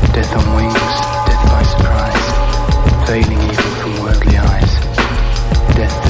Death on wings, death by surprise, veiling evil from worldly eyes. Death